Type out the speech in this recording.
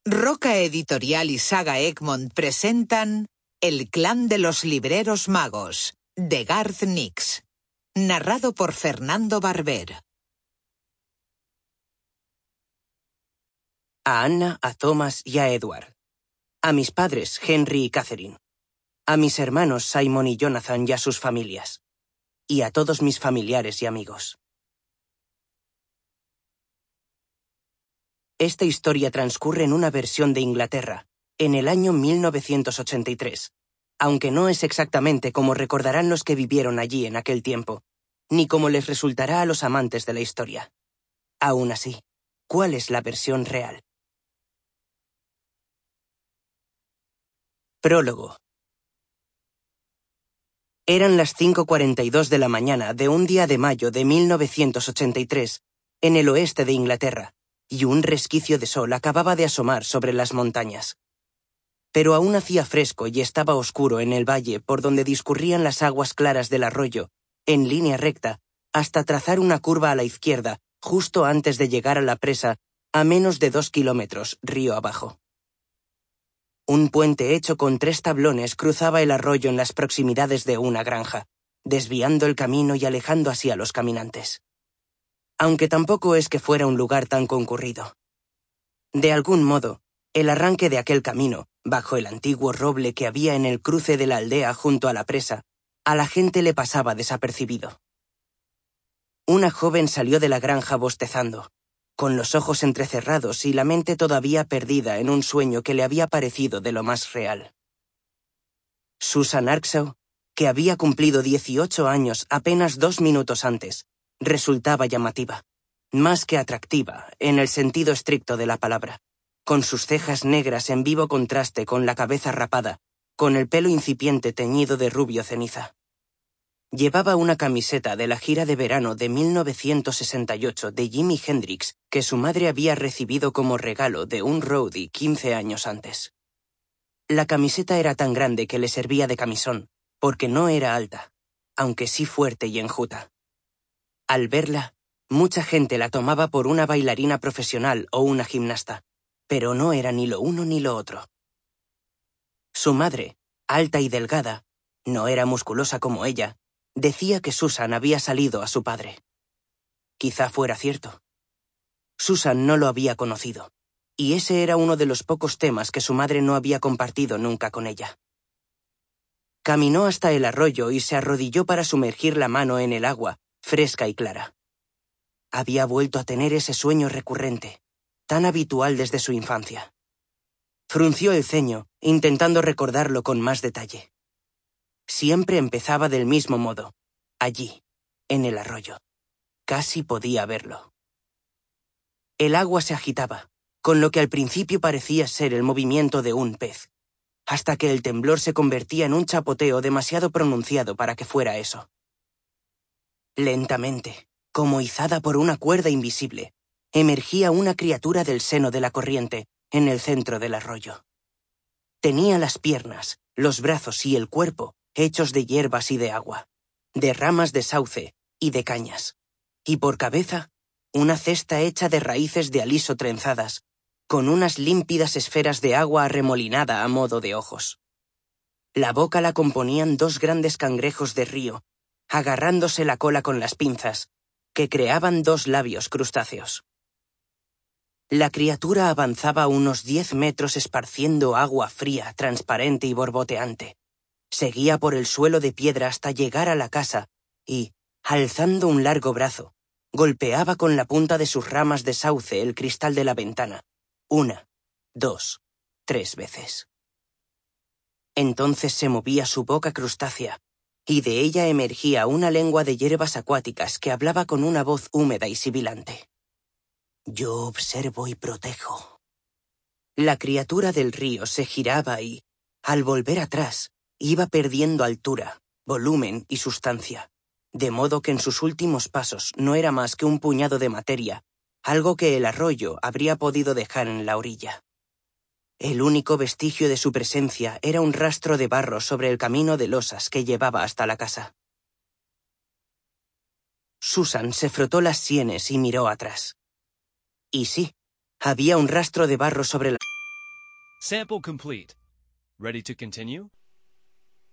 Roca Editorial y Saga Egmont presentan El clan de los libreros magos, de Garth Nix. Narrado por Fernando Barber. A Anna, a Thomas y a Edward. A mis padres, Henry y Catherine. A mis hermanos Simon y Jonathan y a sus familias. Y a todos mis familiares y amigos. Esta historia transcurre en una versión de Inglaterra, en el año 1983, aunque no es exactamente como recordarán los que vivieron allí en aquel tiempo, ni como les resultará a los amantes de la historia. Aún así, ¿cuál es la versión real? Prólogo. Eran las 5:42 de la mañana de un día de mayo de 1983, en el oeste de Inglaterra, y un resquicio de sol acababa de asomar sobre las montañas. Pero aún hacía fresco y estaba oscuro en el valle por donde discurrían las aguas claras del arroyo, en línea recta, hasta trazar una curva a la izquierda, justo antes de llegar a la presa, a menos de 2 kilómetros, río abajo. Un puente hecho con 3 tablones cruzaba el arroyo en las proximidades de una granja, desviando el camino y alejando así a los caminantes. Aunque tampoco es que fuera un lugar tan concurrido. De algún modo, el arranque de aquel camino, bajo el antiguo roble que había en el cruce de la aldea junto a la presa, a la gente le pasaba desapercibido. Una joven salió de la granja bostezando, con los ojos entrecerrados y la mente todavía perdida en un sueño que le había parecido de lo más real. Susan Arkshaw, que había cumplido 18 años apenas 2 minutos antes, resultaba llamativa, más que atractiva en el sentido estricto de la palabra, con sus cejas negras en vivo contraste con la cabeza rapada, con el pelo incipiente teñido de rubio ceniza. Llevaba una camiseta de la gira de verano de 1968 de Jimi Hendrix que su madre había recibido como regalo de un roadie 15 años antes. La camiseta era tan grande que le servía de camisón, porque no era alta, aunque sí fuerte y enjuta. Al verla, mucha gente la tomaba por una bailarina profesional o una gimnasta, pero no era ni lo uno ni lo otro. Su madre, alta y delgada, no era musculosa como ella, decía que Susan había salido a su padre. Quizá fuera cierto. Susan no lo había conocido, y ese era uno de los pocos temas que su madre no había compartido nunca con ella. Caminó hasta el arroyo y se arrodilló para sumergir la mano en el agua, fresca y clara. Había vuelto a tener ese sueño recurrente, tan habitual desde su infancia. Frunció el ceño, intentando recordarlo con más detalle. Siempre empezaba del mismo modo, allí, en el arroyo. Casi podía verlo. El agua se agitaba, con lo que al principio parecía ser el movimiento de un pez, hasta que el temblor se convertía en un chapoteo demasiado pronunciado para que fuera eso. Lentamente, como izada por una cuerda invisible, emergía una criatura del seno de la corriente, en el centro del arroyo. Tenía las piernas, los brazos y el cuerpo hechos de hierbas y de agua, de ramas de sauce y de cañas, y por cabeza, una cesta hecha de raíces de aliso trenzadas, con unas límpidas esferas de agua arremolinada a modo de ojos. La boca la componían 2 grandes cangrejos de río, agarrándose la cola con las pinzas, que creaban 2 labios crustáceos. La criatura avanzaba unos 10 metros esparciendo agua fría, transparente y borboteante. Seguía por el suelo de piedra hasta llegar a la casa y, alzando un largo brazo, golpeaba con la punta de sus ramas de sauce el cristal de la ventana. 1, 2, 3 veces. Entonces se movía su boca crustácea, y de ella emergía una lengua de hierbas acuáticas que hablaba con una voz húmeda y sibilante. Yo observo y protejo. La criatura del río se giraba y, al volver atrás, iba perdiendo altura, volumen y sustancia, de modo que en sus últimos pasos no era más que un puñado de materia, algo que el arroyo habría podido dejar en la orilla. El único vestigio de su presencia era un rastro de barro sobre el camino de losas que llevaba hasta la casa. Susan se frotó las sienes y miró atrás. Y sí, había un rastro de barro sobre la... Sample complete. Ready to continue?